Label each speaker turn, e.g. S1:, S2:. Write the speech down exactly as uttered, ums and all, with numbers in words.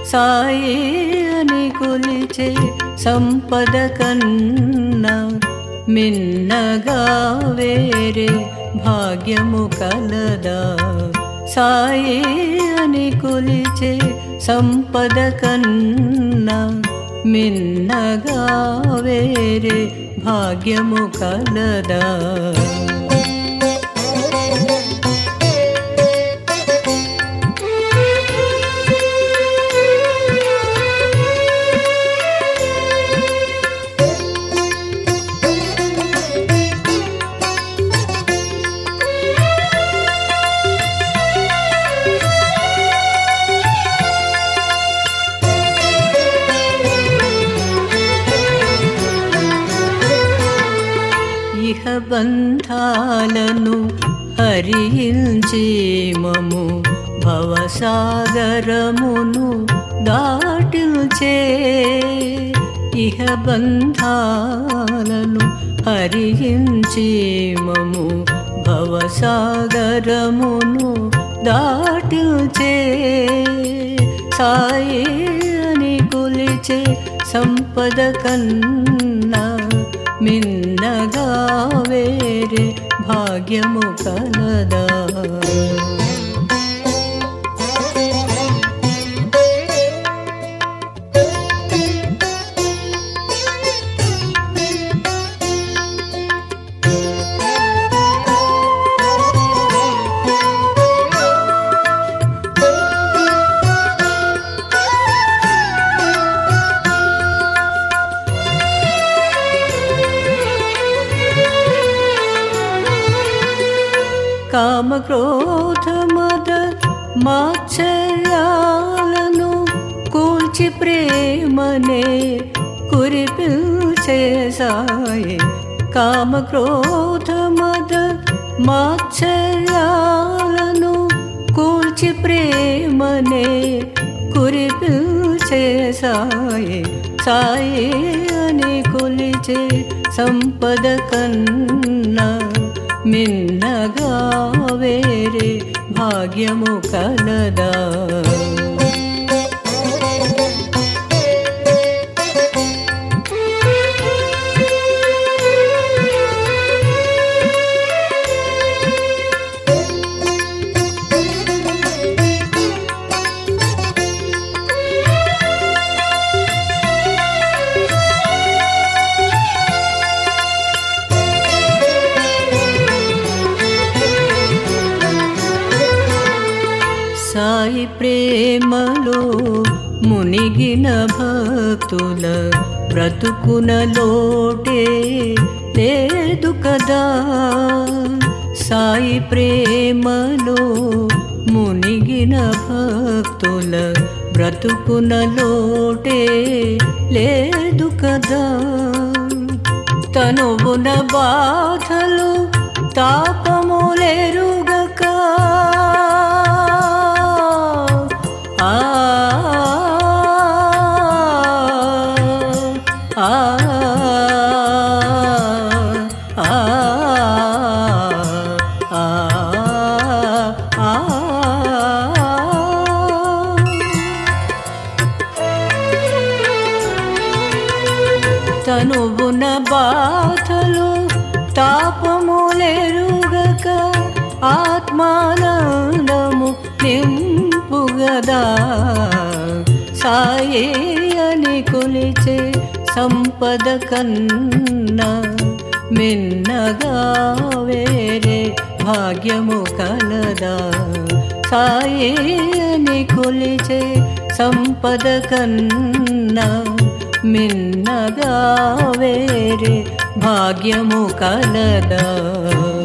S1: సాయి అని కొలిచే సంపద కన్నా మిన్నగా వేరే భాగ్యము కలదా. సాయి అని కొలిచే సంపద కన్నా మిన్నగా వేరే భాగ్యము కలదా. ఇహ బంధాలను హరించి మము భవసాగరమును దాటిల్చే. ఇహ బంధాలను హరించి మము భవసాగరమును దాటిల్చే. సాయి అని కొలిచే సంపద కన్నా మిన్నగా వేరే భాగ్యము కలదా. కామ క్రోధ మద మాత్సర్యాలను కూల్చి ప్రేమనే కురిపిల్చే సాయి. కామ క్రోధ మద మాత్సర్యాలను కూల్చి ప్రేమనే కురిపిల్చే సాయి. సాయి అని కొలిచే సంపద కన్నా మిన్నగా వేరే భాగ్యము కలదా. సాయి ప్రేమలో మునిగిన భక్తుల బ్రతుకున లోటే లేదు కదా. సాయి ప్రేమలో మునిగిన భక్తుల బ్రతుకున లోటే లేదు కదా. తనువున బాధలు తాపములెరుగక ఆ ఆ ఆ ఆ తనువున బాధలు తాపములెరుగక ఆత్మానందము నింపుగదా. సాయి అని కొలిచే సంపద కన్నా మిన్నగా వేరే భాగ్యము కలదా. సాయి అని కొలిచే సంపద కన్నా మిన్నగా వేరే భాగ్యము కలదా.